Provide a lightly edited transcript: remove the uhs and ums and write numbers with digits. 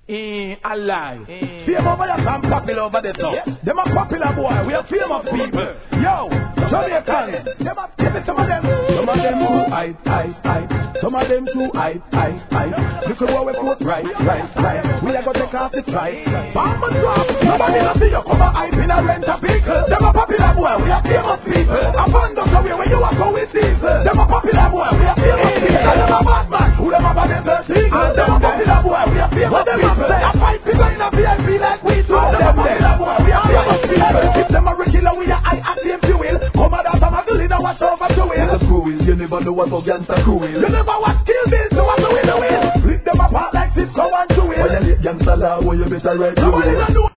A lie. Fame over there and popular over there so. Them a popular boy, we are famous people. Yo, Jamaican, them a give it some of them. Some of them too high. Some of them too high. Look at what we put right. We are gonna take off the try. Bomb and drop. Nobody don't see you come a hype in a rent a pickle. Them a popular boy, we are famous people. A fund us away when you are going people. Them a popular boy, we are famous people. Them a bad man, who them a bad thing. Them a popular boy, we are famous people. A fight people in a VIP like we do. Them a popular boy, we are famous people. If them a regular, we are high active fuel. Come on down, I'm a girl in a wash over to wheel. You never know what a gangster crew is. You never watch Kill Bill, so what do we do? Flip them apart like Cisco and Chewie. When you hit gangster law, well, you better write to it.